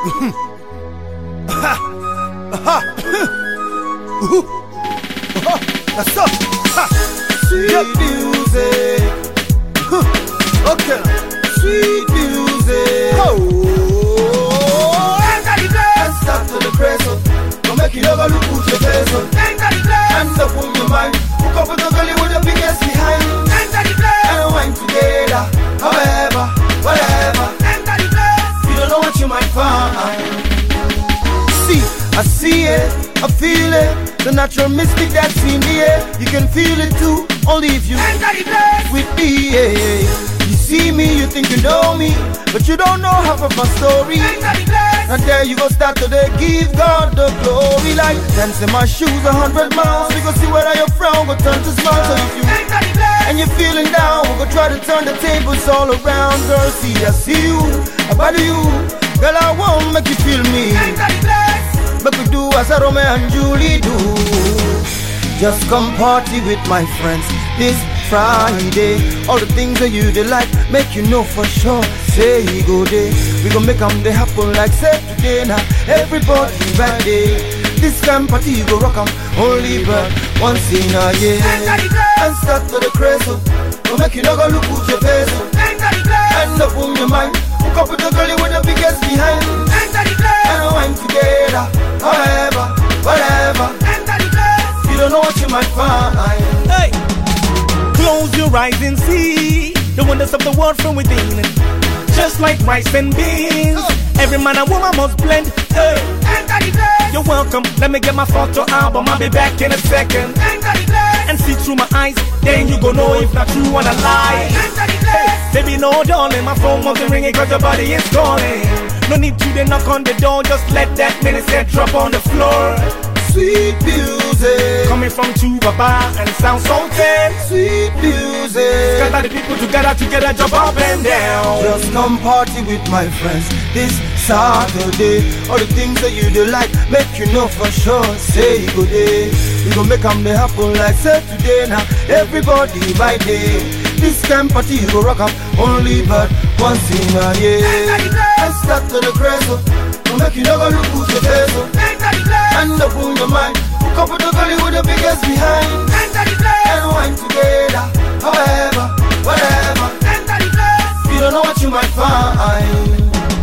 That's up. Sweet music. Okay. Sweet music. Oh. And start to the crazy. Don't make you never look at your face. Hands up on your mind. Hook up with the girl with the biggest behind. And wine together. However, whatever. You don't know what you might find. See, I see it, I feel it. The natural mystic that's in the air. You can feel it too, only if you with me, yeah. You see me, you think you know me, but you don't know half of my story. And there you go start to give God the glory. Like dancing my shoes 100 miles. We go see whether your frown go turn to smile. So if you and you're feeling down, we go try to turn the tables all around. Girl, see, I see you, I body you. Girl, I won't make you feel me. But we do as Romeo and Julie do. Just come party with my friends this Friday. All the things that you they like, make you know for sure. Say go day, we gon' make them they happen like say today. Now everybody right there. This kind of party you go rock 'em only but once in a year. And start to the crazy, go make you not go look at your face. End up on your mind, hook up with the girl with the biggest behind. And wine together, however, whatever. You don't know what you might find. Hey, close your eyes and see the wonders of the world from within. Just like rice and beans, every man and woman must blend. Hey, you're welcome. Let me get my photo album. I'll be back in a second. And see through my eyes, then you gon' know if not true or a lie. Hey, baby, no darling, my phone wasn't ringing 'cause your body is calling. No need to then knock on the door, just let that minute drop on the floor. Sweet music coming from Tubaba and sound so ten. Sweet music gather the people together, jump up and down. Just come party with my friends this Saturday. All the things that you do like, make you know for sure. Say good day, we gon' make them they happen like say today. Now everybody by day. This kind of party you go rock 'em only but once in a year. And start to the crazy, to make you never look at your face. Hand up on your mind, hook up with the girl with the biggest behind. And wine together, however, whatever. You don't know what you might find.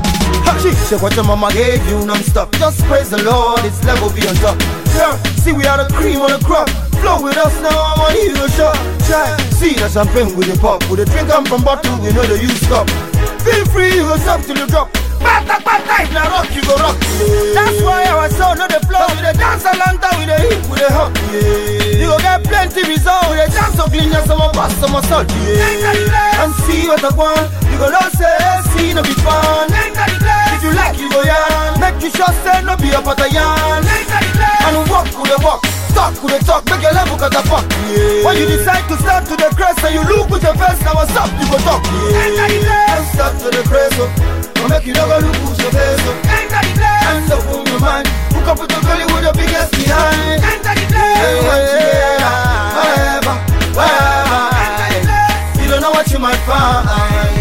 Say what your mama gave you non-stop. Just praise the Lord, it's level be on top. Yeah, see we are the cream on the crop. Flow with us now, I'm on you shot. Try, see the champagne with the pop. With the drink come from bottle, we know the use stop. Feel free, you go stop till you drop. Bata, if na rock, you go rock. Yeah. That's why our soul know the flow. We the dance a long time, we the hip, we the hop. Yeah. You go get plenty result. We the dance so clean, yeah, some pass, some salt. Yeah. And see what I want. You go not say, see no be fun. If you like, you go yarn. Make you sure say no be a pot of yarn. And walk with the walk, talk with the talk. Make your level cut the fuck. Yeah. When you decide to start to the crest and you look with your face, now what's up, you go talk. Yeah. And start to the crest. Make you never look at your face. Hands up on your mind. Hook up with the girl with the biggest behind. Whatever. You don't know what you might find.